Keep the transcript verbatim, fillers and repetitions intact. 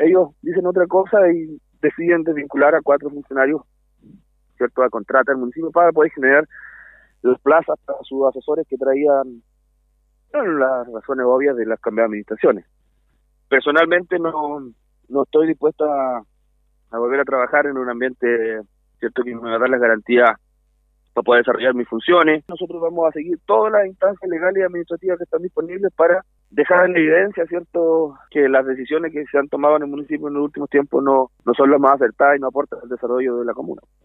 ellos dicen otra cosa y deciden desvincular a cuatro funcionarios, ¿cierto?, a contrata al municipio para poder generar las plazas para sus asesores que traían, bueno, las razones obvias de las cambiadas administraciones. Personalmente no, no estoy dispuesto a, a volver a trabajar en un ambiente, cierto, que me va a dar las garantías para poder desarrollar mis funciones. Nosotros vamos a seguir todas las instancias legales y administrativas que están disponibles para dejar en evidencia, cierto, que las decisiones que se han tomado en el municipio en los últimos tiempos no, no son las más acertadas y no aportan al desarrollo de la comuna.